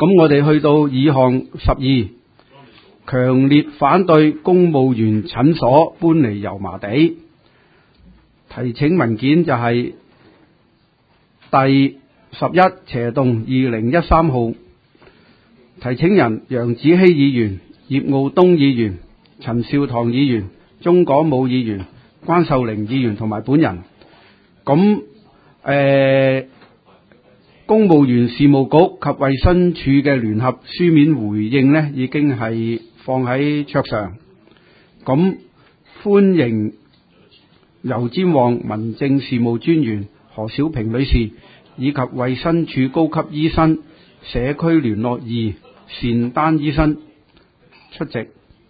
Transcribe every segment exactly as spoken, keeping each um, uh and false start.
咁我哋去到議項十二，強烈反對公務員診所搬離油麻地。提請文件就係第十一斜動二零一三號。提請人楊子希議員、葉傲東議員、陳少棠議員、鐘果武議員、關秀玲議員同埋本人。咁誒、呃，公務員事務局及衛生署嘅聯合書面回應呢，已經係放喺桌上。咁歡迎油尖旺民政事務專員何小平女士以及衛生署高級醫生、社區聯絡二單丹醫生出席。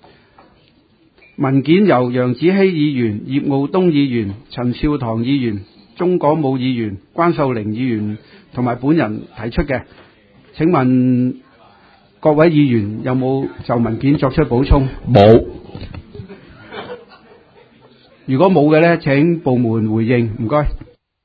文件由楊子希議員、葉傲東議員、陳少棠議員、鐘果武議員、關秀玲議員同埋本人提出嘅。請問各位議員有冇就文件作出補充？ 冇。 如果冇嘅呢，請部門回應，唔該。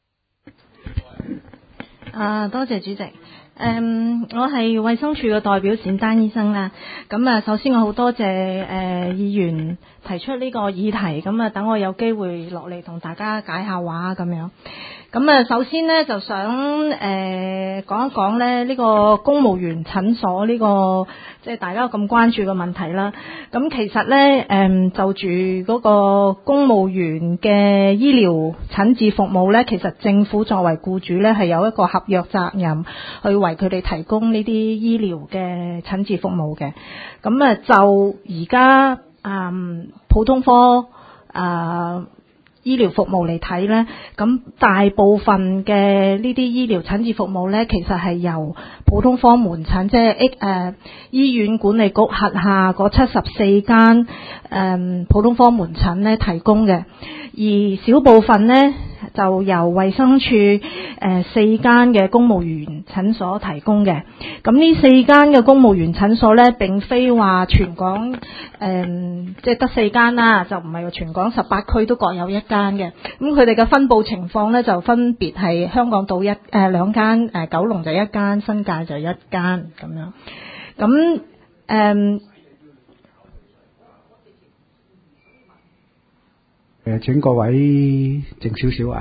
啊，多謝主席。誒、嗯，我係衛生署嘅代表單丹醫生啦。咁啊，首先我好多謝誒、呃、議員提出呢個議題，咁啊，等我有機會落嚟同大家解下話咁樣。咁啊，首先呢，就想誒、呃、講一講咧呢個公務員診所呢、這個即係大家咁關注嘅問題啦。咁其實咧誒、呃、就住嗰個公務員嘅醫療診治服務咧，其實政府作為僱主咧係有一個合約責任去為佢哋提供呢啲醫療嘅診治服務嘅。咁啊就而家誒普通科誒。呃醫療服務嚟睇呢，咁大部分嘅呢啲醫療診治服務呢，其實係由普通科門診，即係誒、呃、醫院管理局轄下嗰七十四間誒普通科門診呢提供嘅，而小部分呢就由衛生署誒、呃、四間嘅公務員診所提供嘅。咁呢四間嘅公務員診所呢，並非話全港誒、呃、即係得四間啦，就唔係話全港十八區都各有一間嘅。咁佢哋嘅分佈情況呢，就分別係香港島一誒兩間，誒九龍就一間，新界就一間咁樣。咁誒誒，請各位靜少少啊！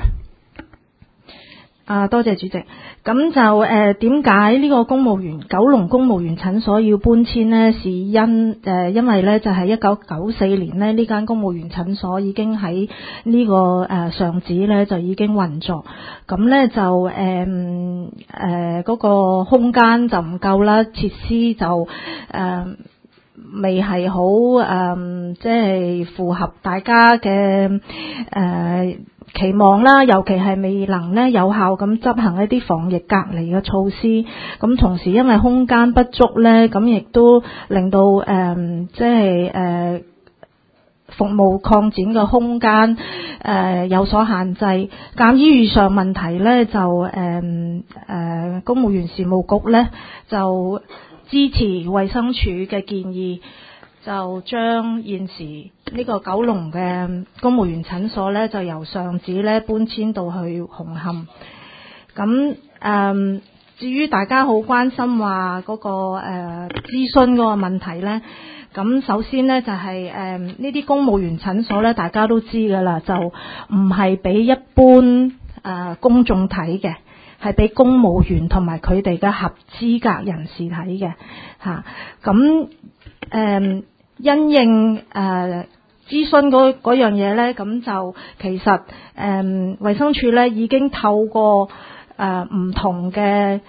啊，多謝主席。咁就誒點解呢個公務員九龍公務員診所要搬遷呢？是因誒、呃、因為呢就係一九九四年呢，呢間公務員診所已經喺呢、這個誒、呃、上址呢就已經運作。咁呢就誒誒嗰個空間就唔夠啦，設施就誒、呃、未係好誒即係符合大家嘅誒。呃期望啦，尤其係未能咧有效咁執行一啲防疫隔離嘅措施，咁同時因為空間不足咧，咁亦都令到誒、呃、即係誒、呃、服務擴展嘅空間誒、呃、有所限制。鑑於以上問題咧，就誒誒、呃、公務員事務局咧就支持衛生署嘅建議。就將現時呢個九龍嘅公務員診所咧，就由上址咧搬遷到去紅磡。咁誒、呃，至於大家好關心話嗰、那個誒、呃、諮詢嗰個問題咧，咁首先咧就係誒呢啲公務員診所咧，大家都知㗎啦，就唔係俾一般誒、呃、公眾睇嘅，係俾公務員同埋佢哋嘅合資格人士睇嘅嚇。咁、啊、誒。呃因應誒、呃、諮詢嗰嗰樣嘢咧，咁就其實誒、呃、衛生署咧已經透過誒唔、呃、同嘅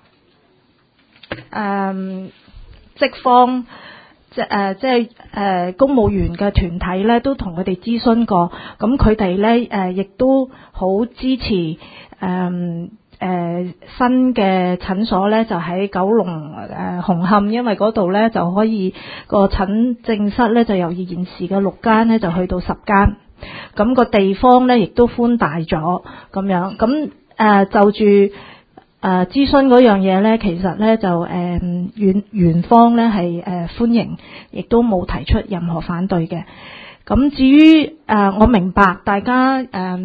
誒職方即誒即係誒公務員嘅團體咧，都同佢哋諮詢過，咁佢哋咧誒亦都好支持誒。呃誒、呃、新嘅診所咧就喺九龍誒、呃、紅磡，因為嗰度咧就可以個診症室咧就由現時嘅六間咧就去到十間，咁、那個地方咧亦都寬大咗咁樣。咁誒、呃、就住誒、呃、諮詢嗰樣嘢咧，其實咧就誒院院方咧係誒歡迎，亦都冇提出任何反對嘅。咁至於誒、呃、我明白大家誒。呃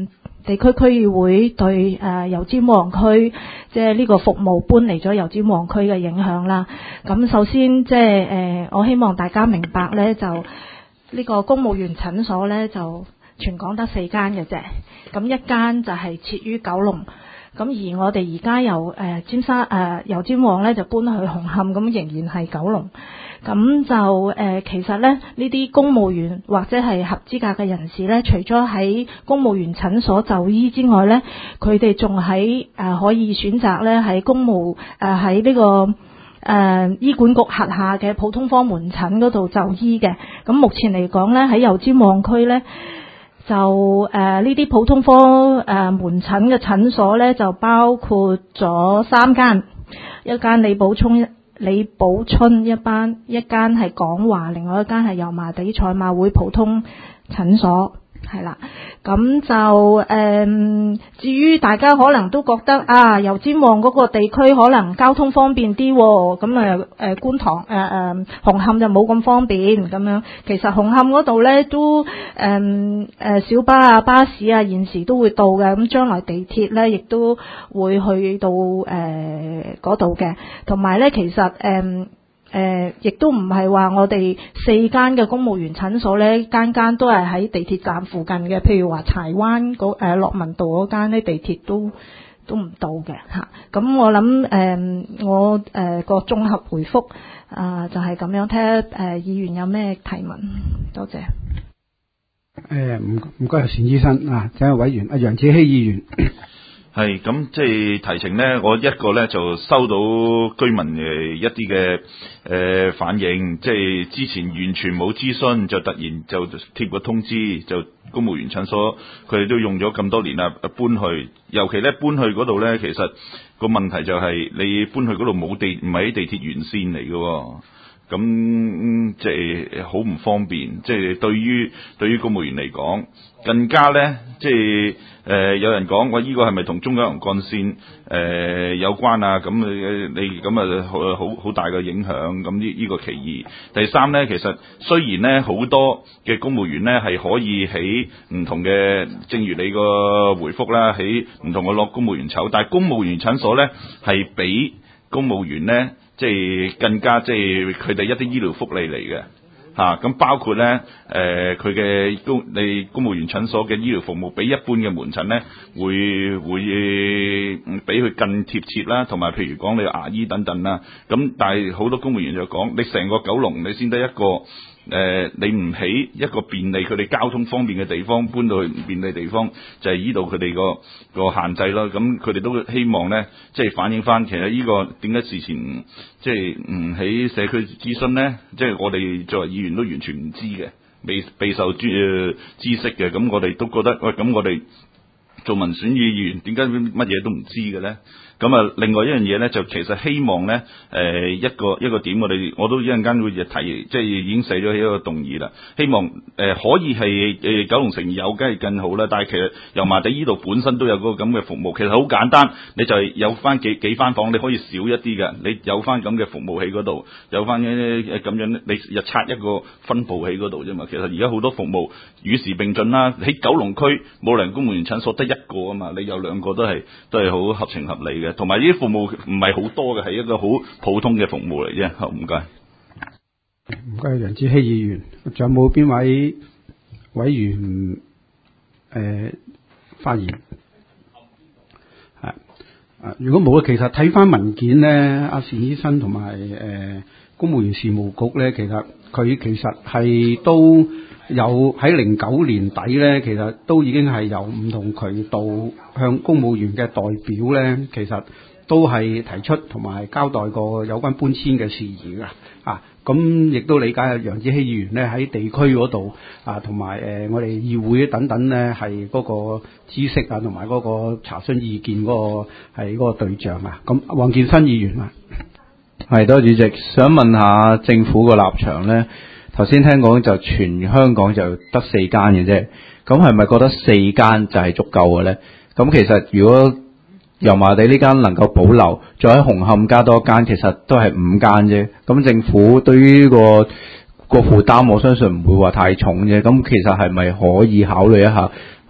地區區議會對誒油尖旺區即係呢個服務搬嚟咗油尖旺區嘅影響啦。咁首先即係誒，我希望大家明白咧，就呢個公務員診所咧就全港得四間嘅啫。咁一間就係設於九龍。咁而我哋而家由誒尖沙誒油尖旺咧就搬去紅磡，咁仍然係九龍。咁就誒、呃、其實咧呢啲公務員或者係合資格嘅人士咧，除咗喺公務員診所就醫之外咧，佢哋仲喺誒可以選擇咧喺公務誒喺呢個誒、呃、醫管局轄下嘅普通科門診嗰度就醫嘅。咁目前嚟講咧喺油尖旺區咧。就誒呢啲普通科誒、呃、門診嘅診所咧，就包括咗三間，一間李寶涌、李寶春一班，一間係廣華，另外一間係油麻地賽馬會普通診所，係啦。咁就誒、呃，至於大家可能都覺得啊，油尖旺嗰個地區可能交通方便啲，咁誒誒觀塘誒誒、呃、紅磡就冇咁方便咁樣。其實紅磡嗰度咧都誒誒、呃、小巴啊、巴士啊，現時都會到嘅。咁將來地鐵咧亦都會去到誒嗰度嘅。同埋咧，其實誒。呃誒，亦、呃、都唔係話我哋四間嘅公務員診所咧，間間都係喺地鐵站附近嘅。譬如話柴灣嗰誒樂文道嗰間咧，地鐵都都唔到嘅嚇。咁、啊、我諗誒、呃，我誒、呃、個綜合回覆啊、呃，就係、是、咁樣。睇下誒議員有咩提問，多謝。 誒唔唔該，單醫生啊，請委員阿楊子希議員。 係咁，即係提呈咧，我一個咧就收到居民嘅一啲嘅誒反映，即係之前完全冇諮詢，就突然就貼個通知，就公務員診所佢哋都用咗咁多年啦，搬去，尤其咧搬去嗰度咧，其實個問題就係你搬去嗰度冇地，唔係喺地鐵沿線嚟嘅，咁即係好唔方便，即係對於對於公務員嚟講，更加咧即係。誒、呃、有人講，喂，依、這個係咪同中九龍幹線誒、呃、有關啊？咁你你咁啊好好好大嘅影響，咁呢呢個其二。第三咧，其實雖然咧好多嘅公務員咧係可以喺唔同嘅，正如你個回覆啦，喺唔同嘅落公務員籌，但係公務員診所咧係比公務員咧即係更加即係佢哋一啲醫療福利嚟嘅。嚇咁、啊、包括咧，誒佢嘅公你公務員診所嘅醫療服務，比一般嘅門診咧，會會比佢更貼切啦，同埋譬如講你牙醫等等啦。咁但係好多公務員就講，你成個九龍你先得一個誒、呃，你唔起一個便利佢哋交通方便嘅地方，搬到去唔便利地方，就係依度佢哋個個限制咯。咁佢哋都希望咧，即係反映翻，其實呢個點解事前即係唔喺社區諮詢咧？即係我哋作為議員都完全唔知嘅，未備受專誒知識嘅。咁我哋都覺得喂，咁我哋做民選議員點解乜嘢都唔知嘅咧？咁啊，另外一樣嘢咧，就其實希望咧，誒、呃、一個一個點，我哋我都一陣間會提，即係已經寫咗起一個動議啦。希望誒、呃、可以係誒、呃、九龍城有，梗係更好啦。但係其實油麻地呢度本身都有嗰個咁嘅服務，其實好簡單，你就係有翻幾幾間房，你可以少一啲嘅，你有翻咁嘅服務喺嗰度，有翻誒咁樣，你日拆一個分佈喺嗰度啫嘛。其實而家好多服務與時並進啦。喺九龍區冇人公務員診所得一個啊嘛，你有兩個都係都係好合情合理嘅。同埋呢啲服務唔係好多嘅，係一個好普通嘅服務嚟啫。好，唔該。 唔該，楊子希議員，仲有冇邊位委員誒、呃、發言？係啊，如果冇，其實睇翻文件咧，阿單醫生同埋誒公務員事務局咧，其實佢其實係都有喺零九年底咧，其實都已經係由唔同渠道向公務員嘅代表咧，其實都係提出同埋交代過有關搬遷嘅事宜㗎啊。咁亦都理解啊，楊子希議員咧喺地區嗰度啊，同埋誒我哋議會等等咧，係嗰個知識啊，同埋嗰個查詢意見嗰、嗰個係嗰個對象啊。咁黃建新議員啊， 係多謝主席，想問下政府個立場咧。頭先聽講就全香港就得四間嘅啫，咁係咪覺得四間就係足夠嘅咧？咁其實如果油麻地呢間能夠保留，再喺紅磡加多間，其實都係五間啫。咁政府對於呢個個負擔，我相信唔會話太重啫。咁其實係咪可以考慮一下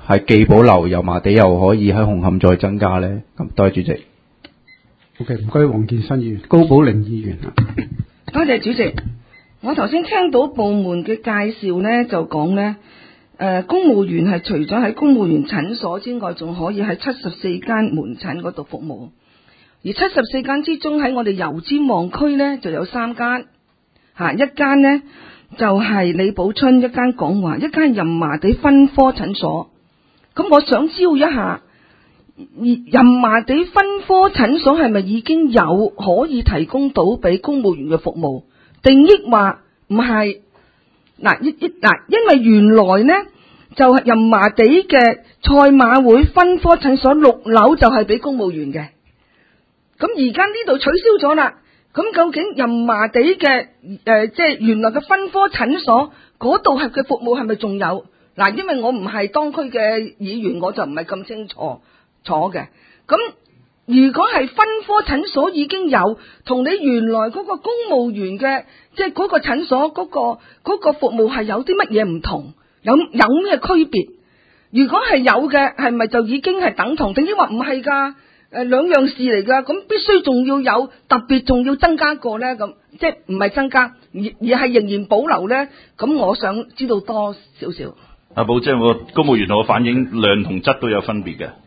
係既保留油麻地又可以喺紅磡再增加咧？咁多謝主席。 OK， 唔該，黃建新議員，高寶玲議員啊。 多謝主席。我頭先聽到部門嘅介紹呢，就講呢，誒、呃，公務員係除咗喺公務員診所之外，仲可以喺七十四間門診嗰度服務。而七十四間之中，喺我哋油尖旺區呢，就有三間，吓，一間呢，就係、是、李寶春，一間廣華，一間油麻地分科診所。咁我想知道一下，油麻地分科診所係咪已經有可以提供到俾公務員嘅服務？定抑話唔係？嗱，一一嗱，因為原來呢就係油麻地嘅賽馬會分科診所六樓就係俾公務員嘅，咁而家呢度取消咗啦。咁究竟油麻地嘅誒、呃，即係原來嘅分科診所嗰度係嘅服務係咪仲有？嗱，因為我唔係當區嘅議員，我就唔係咁清楚楚嘅。咁如果係分科診所已經有，同你原來嗰個公務員嘅即係嗰個診所嗰、嗰個、嗰個服務係有啲乜嘢唔同？有有咩區別？如果係有嘅，係咪就已經係等同？定抑或唔係㗎？誒，兩樣事嚟㗎。咁必須仲要有特別，仲要增加過咧？咁即係唔係增加，而而係仍然保留咧？咁我想知道多少少。 阿寶姐，我公務員同我反映量同質都有分別嘅。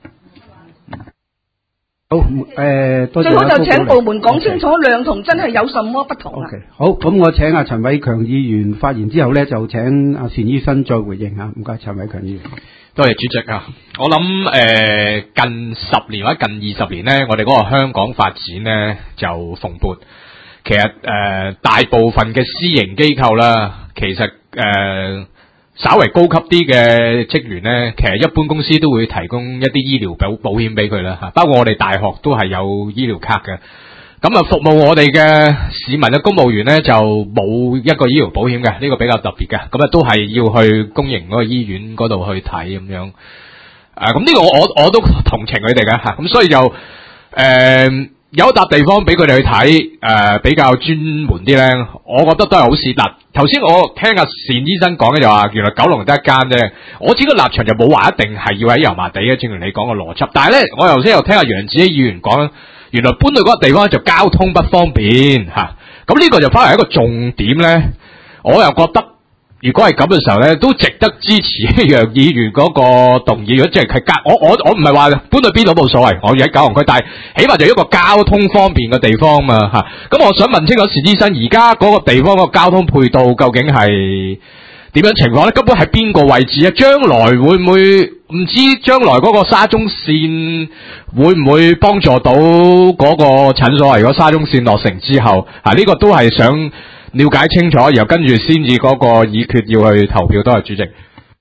好，誒、呃，多謝最好就請部門講 Okay. 清楚量同真係有什麼不同啦。 OK， 好，咁我請阿陳偉強議員發言之後咧，就請阿單醫生再回應吓。唔該，陳偉強議員。 多謝主席啊！我諗誒、呃、近十年或者近二十年咧，我哋嗰個香港發展咧就蓬勃。其實誒、呃、大部分嘅私營機構啦，其實誒、呃、稍為高級啲嘅職員咧，其實一般公司都會提供一啲醫療保保險俾佢啦嚇。包括我哋大學都係有醫療卡嘅。咁啊，服務我哋嘅市民嘅公務員咧，就冇一個醫療保險嘅，呢個比較特別嘅。咁啊，都係要去公營嗰個醫院嗰度去睇咁樣。誒、啊，咁呢個我我我都同情佢哋嘅嚇。咁、啊、所以就誒、呃、有一笪地方俾佢哋去睇，誒、呃、比較專門啲咧，我覺得都係好事。嗱，頭先我聽阿單醫生講嘅就話，原來九龍得一間啫。我自己個立場就冇話一定係要喺油麻地嘅，正如你講嘅邏輯。但係咧，我頭先又聽阿楊子希議員講。原來搬去嗰個地方就交通不方便吓，咁、啊、呢個就反而係一個重點咧。我又覺得如果係咁嘅時候咧，都值得支持楊議員嗰個動議。如果即係係交，我我我唔係話搬去邊度冇所謂，我要喺九龍區，但係起碼就一個交通方便嘅地方嘛吓。咁、啊、我想問清楚單醫生，而家嗰個地方個交通配套究竟係點樣情況咧？根本係邊個位置啊？將來會唔會唔知將來嗰個沙中線會唔會幫助到嗰個診所？如果沙中線落成之後，啊呢、這個都係想了解清楚，然後跟住先至嗰個議決要去投票。多謝主席。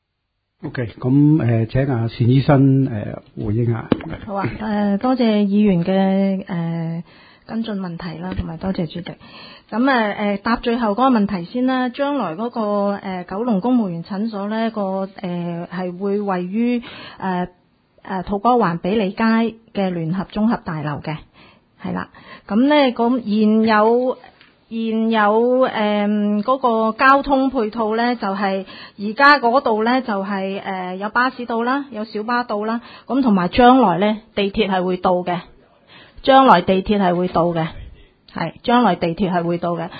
OK， 咁誒、呃，請阿單醫生誒、呃、回應下。 好啊，誒、呃、多謝議員嘅誒、呃、跟進問題啦，同埋多謝主席。咁誒誒答最後嗰個問題先啦。將來嗰、那個誒、呃、九龍公務員診所咧，個誒係會位於誒誒土瓜灣比利街嘅聯合綜合大樓嘅，係啦。咁咧咁現有現有誒嗰、呃那個交通配套咧，就係而家嗰度咧就係、是、誒、呃、有巴士到啦，有小巴到啦。咁同埋將來咧地鐵係會到嘅，將來地鐵係會到嘅。係，將來地鐵係會到嘅。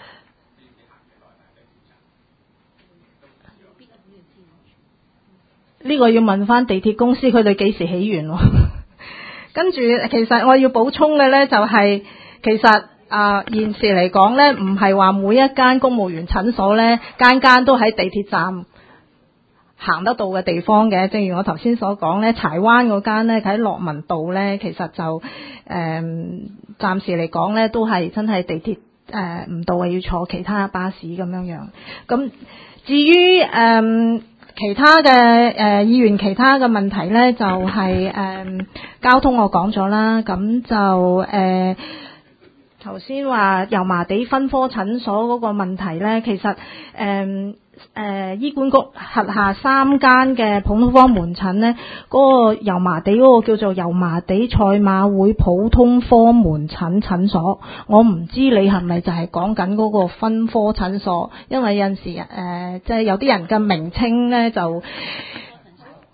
呢個要問翻地鐵公司，佢哋幾時起完？跟住，其實我要補充嘅呢，就係、是，其實啊、呃、現時嚟講呢，唔係話每一間公務員診所呢，間間都喺地鐵站行得到嘅地方嘅。正如我頭先所講呢，柴灣嗰間呢，喺樂民道呢，其實就誒。呃暫時嚟講咧，都係真係地鐵誒唔到啊，要坐其他巴士咁樣樣。咁至於誒、呃、其他嘅誒、呃、議員其他嘅問題咧，就係、是、誒、呃、交通我講咗啦。咁就誒頭先話油麻地分科診所嗰個問題咧，其實誒。呃誒、呃，醫管局轄下三間嘅普通科門診呢，嗰、那個油麻地嗰個叫做油麻地賽馬會普通科門診診所，我唔知你係咪就係講緊嗰個分科診所，因為有陣時誒，即、呃、係、就是、有啲人嘅名稱呢，就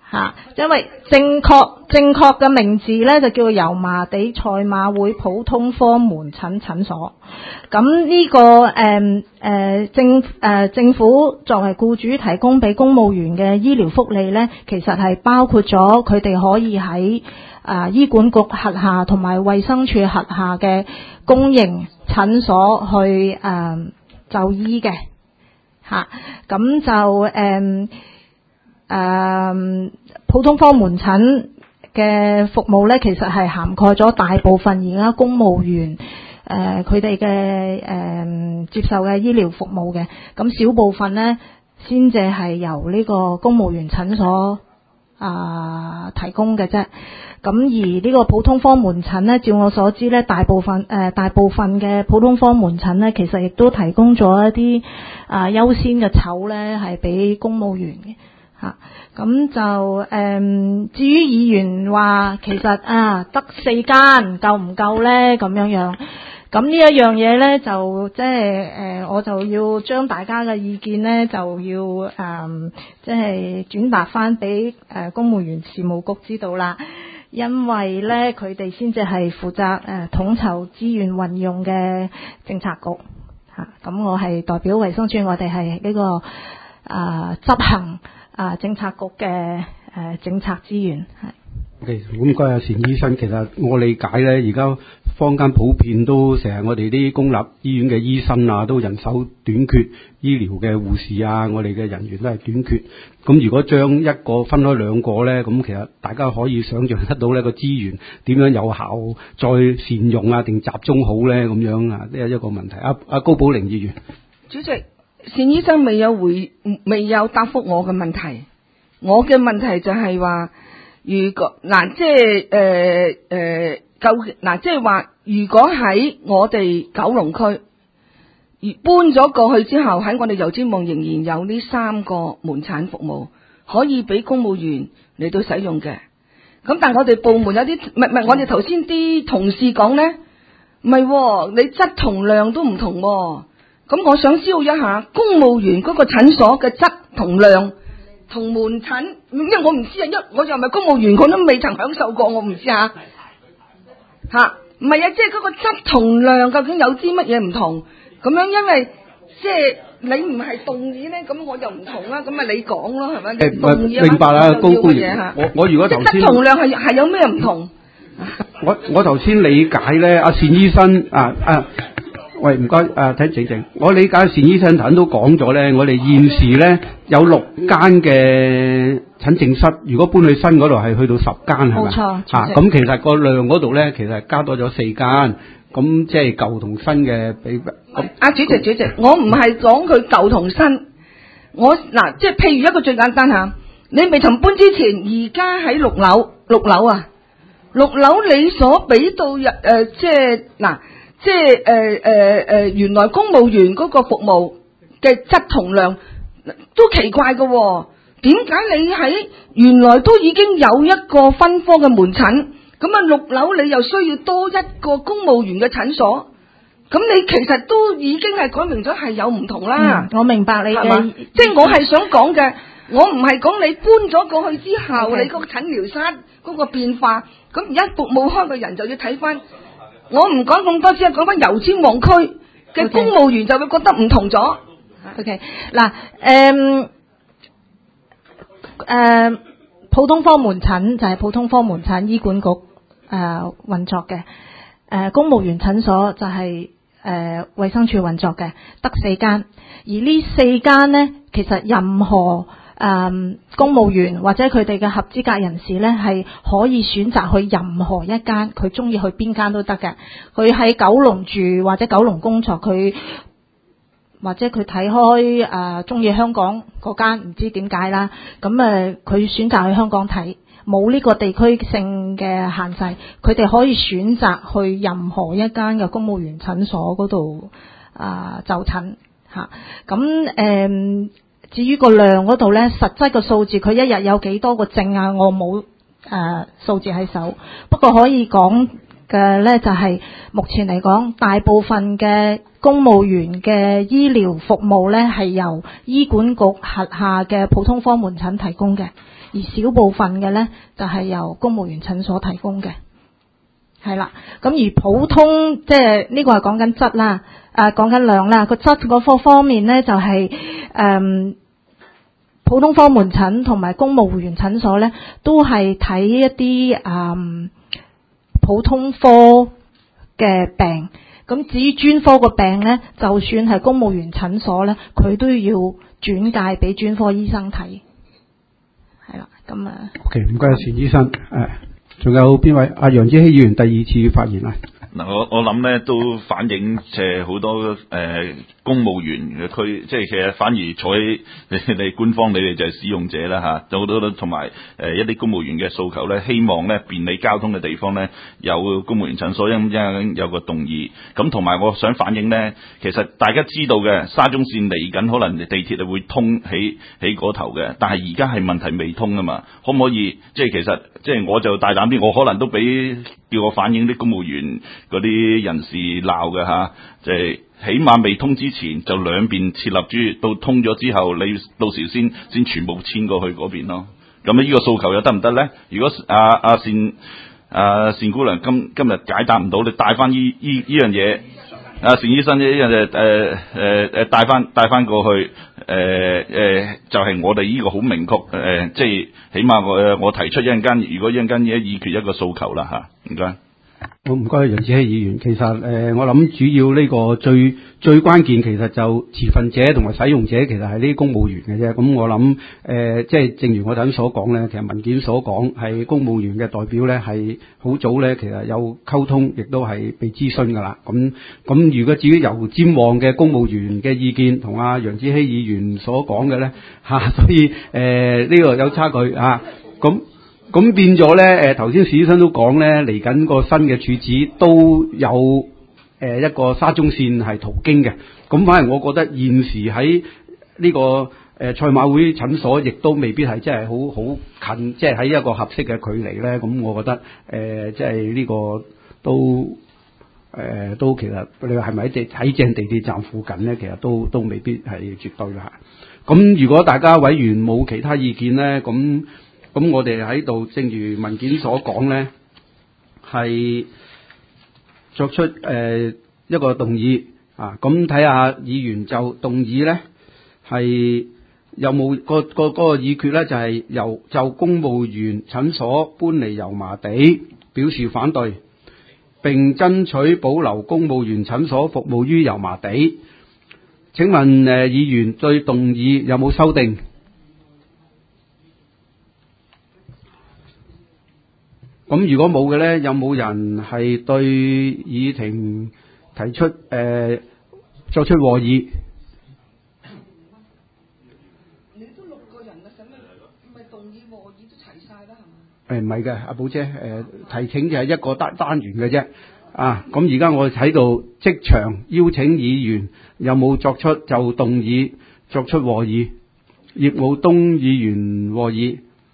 嚇，因為正確正確嘅名字咧就叫做油麻地賽馬會普通科門診診所。咁呢、這個誒誒、呃、政誒、呃、政府作為僱主提供俾公務員嘅醫療福利咧，其實係包括咗佢哋可以喺啊、呃、醫管局轄下同埋衛生署轄下嘅公營診所去誒、呃、就醫嘅嚇。咁、啊、就誒。呃誒、嗯、普通科門診嘅服務咧，其實係涵蓋咗大部分而家公務員誒佢哋嘅誒接受嘅醫療服務嘅，咁少部分咧先至係由呢個公務員診所啊、呃、提供嘅啫。咁而呢個普通科門診咧，照我所知咧，大部分誒、呃、大部分嘅普通科門診咧，其實亦都提供咗一啲啊、呃、優先嘅籌咧，係俾公務員嘅。嚇，咁、啊、就誒、嗯，至於議員話其實啊得四間夠唔夠咧咁樣樣，咁呢一樣嘢咧就即係誒，我就要將大家嘅意見咧就要誒，即係轉達翻俾誒公務員事務局知道啦，因為咧佢哋先至係負責誒、呃、統籌資源運用嘅政策局嚇，咁、啊、我係代表衛生署，我哋係呢個啊執行。啊，政策局嘅誒、呃、政策資源係。 OK，咁該阿單醫生，其實我理解咧，而家坊間普遍都成日我哋啲公立醫院嘅醫生啊，都人手短缺，醫療嘅護士啊，我哋嘅人員都係短缺。咁如果將一個分開兩個咧，咁其實大家可以想象得到呢個資源點樣有效再善用啊，定集中好咧咁樣啊，呢係一個問題。阿、啊、阿高寶玲議員， 主席。單醫生未有回，未有答覆我嘅問題。我嘅問題就係話，如果嗱，即係誒誒，舊嗱，即係話，如果喺我哋九龍區，而搬咗過去之後，喺我哋油尖旺仍然有呢三個門診服務可以俾公務員嚟到使用嘅。咁但係我哋部門有啲，唔係唔係，我哋頭先啲同事講咧，唔係，你質同量都唔同喎。咁我想知道一下公務員嗰個診所嘅質同量同門診，因為我唔知啊，一我又唔係公務員，我都未曾享受過，我唔知吓吓，唔係啊，即係嗰個質同量究竟有啲乜嘢唔同？咁樣因為即係你唔係動議咧，咁我就唔同啦，咁咪你講咯，係咪？你動議啊， 明白啦，高官嘢吓。 我我如果頭先質同量係係有咩唔同？ 我我頭先理解咧，阿單醫生啊啊。喂，唔該，誒睇靜靜，我理解單醫生頭先都講咗咧，我哋現時咧有六間嘅診症室，如果搬去新嗰度係去到十間係咪？ 冇錯， 啊，咁其實個量嗰度咧，其實加多咗四間，咁即係舊同新嘅比。 阿主席，主席，我唔係講佢舊同新，我嗱，即係譬如一個最簡單嚇，你未曾搬之前，而家喺六樓，六樓啊，六樓你所俾到入誒，即係嗱。即係誒誒誒，原來公務員嗰個服務嘅質同量都奇怪嘅、哦，點解你喺原來都已經有一個分科嘅門診，咁啊六樓你又需要多一個公務員嘅診所，咁你其實都已經係講明咗係有唔同啦、 嗯。我明白你嘅， 即係我係想講嘅，我唔係講你搬咗過去之後，okay. 你個診療室嗰個變化，咁而家服務開嘅人就要睇翻。我唔講咁多，只係講翻油尖旺區嘅公務員就會覺得唔同咗。 OK，嗱，誒誒，普通科門診就係普通科門診，醫管局誒、呃、運作嘅。誒、呃，公務員診所就係誒衛生署運作嘅，得四間。而呢四間呢，其實任何誒、嗯，公務員或者佢哋嘅合資格人士呢，係可以選擇去任何一間，佢中意去邊間都得嘅。佢喺九龍住或者九龍工作，佢或者佢睇開誒中意香港嗰間，唔知點解啦。咁誒，佢選擇去香港睇，冇呢個地區性嘅限制，佢哋可以選擇去任何一間嘅公務員診所嗰度啊就診吓。咁誒。嗯至於個量嗰度咧，實質個數字佢一日有幾多個症啊？我冇誒數字喺手，不過可以講嘅咧，就係目前嚟講，大部分嘅公務員嘅醫療服務咧係由醫管局轄下嘅普通科門診提供嘅，而少部分嘅咧就係由公務員診所提供嘅。係啦，咁而普通即係呢個係講緊質啦，誒講緊量啦，個質嗰個方面咧就係、是、誒、嗯、普通科門診同埋公務員診所咧都係睇一啲誒、嗯、普通科嘅病，咁至於專科個病咧，就算係公務員診所咧，佢都要轉介俾專科醫生睇。係啦，咁啊。 OK， 唔該，單醫生，誒。仲有邊位？阿楊子希議員第二次發言啊！ 嗱，我我諗咧都反映即係好多誒、呃、公務員嘅區，即係其實反而坐喺你哋官方，你哋就係使用者啦嚇，有好多同埋誒一啲公務員嘅訴求咧，希望咧便利交通嘅地方咧有公務員診所，因因有個動議。咁同埋我想反映咧，其實大家知道嘅沙中線嚟緊，可能地鐵係會通起起嗰頭嘅，但係而家係問題未通啊嘛，可唔可以即係其實即係我就大膽啲，我可能都俾叫我反映啲公務員嗰啲人士鬧嘅嚇，即係起碼未通之前就兩邊設立住，到通咗之後，你到時先先全部遷過去嗰邊咯。咁呢個訴求又得唔得咧？如果阿阿、啊啊、善阿、啊、善姑娘今今日解答唔到，你帶翻依依依樣嘢，阿、啊、善醫生呢樣嘢誒誒誒帶翻帶翻過去，誒、呃、誒、呃、就係、是、我哋呢個好明確誒、呃，即係起碼我我提出一陣間，如果一陣間一議決一個訴求啦嚇，唔該。 好，唔該，楊子希議員。其實誒、呃，我諗主要呢個最最關鍵，其實就持份者同埋使用者，其實係呢啲公務員嘅啫。咁我諗誒、呃，即係正如我頭先所講咧，其實文件所講係公務員嘅代表咧，係好早咧，其實有溝通，亦都係被諮詢㗎啦。咁咁，如果至於由尖旺嘅公務員嘅意見同阿楊子希議員所講嘅咧嚇，所以誒呢、呃這個有差距啊。咁咁變咗咧，誒頭先史醫生都講咧，嚟緊個新嘅處址都有誒、呃、一個沙中線係途經嘅。咁反而我覺得現時喺呢、這個誒、呃、賽馬會診所，亦都未必係真係好好近，即係喺一個合適嘅距離咧。咁我覺得誒、呃、即係呢個都誒、呃、都其實你話係咪喺地喺正地鐵站附近咧？其實都都未必係絕對啦。咁如果大家委員冇其他意見咧，咁咁我哋喺度，正如文件所講咧，係作出誒、呃、一個動議啊。咁睇下議員就動議咧，係有冇個個嗰個議決咧，就係、是、由就公務員診所搬離油麻地表示反對，並爭取保留公務員診所服務於油麻地。請問誒、呃、議員對動議有冇修訂？咁如果冇嘅咧，有冇人係對議庭提出誒、呃、作出和議？ 你都六個人啦，使乜唔係動議和議都齊晒啦，係嘛？ 誒唔係嘅，阿寶姐誒、呃、提請就係一個單單元嘅啫。啊，咁而家我喺度即場邀請議員，有冇作出就動議作出和議？葉傲東議員和議。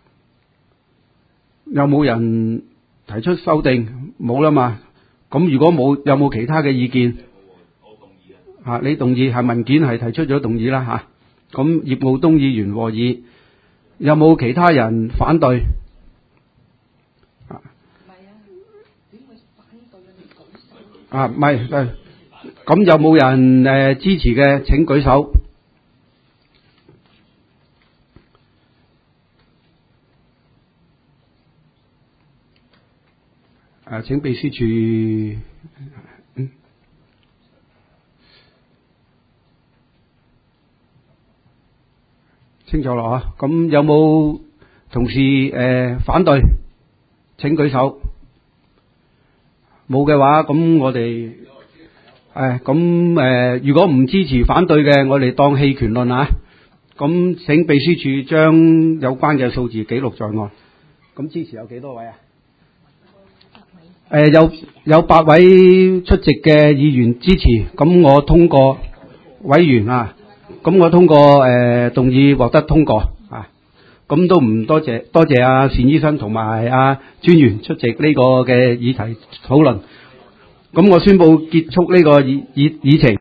有冇人提出修訂？冇啦嘛。咁如果冇，有冇其他嘅意見？我動議啊。嚇，你動議係文件係提出咗動議啦嚇。咁、啊、葉傲東議員和議，有冇其他人反對？啊，唔係啊，點會反對啊？你舉手。啊，唔係，咁有冇人誒、呃、支持嘅？請舉手。誒、啊，請秘書處，嗯，清楚啦嚇。咁有冇同事誒、呃、反對？請舉手。冇嘅話，咁我哋誒咁誒，如果唔支持反對嘅，我哋當棄權論啊。咁請秘書處將有關嘅數字記錄在案。咁支持有幾多位啊？誒、呃，有有八位出席嘅議員支持，咁我通過委員啊，咁我通過誒、呃、動議獲得通過啊。 咁都唔多謝多謝阿單醫生同埋阿專員出席呢個嘅議題討論。咁我宣布結束呢個議議議程。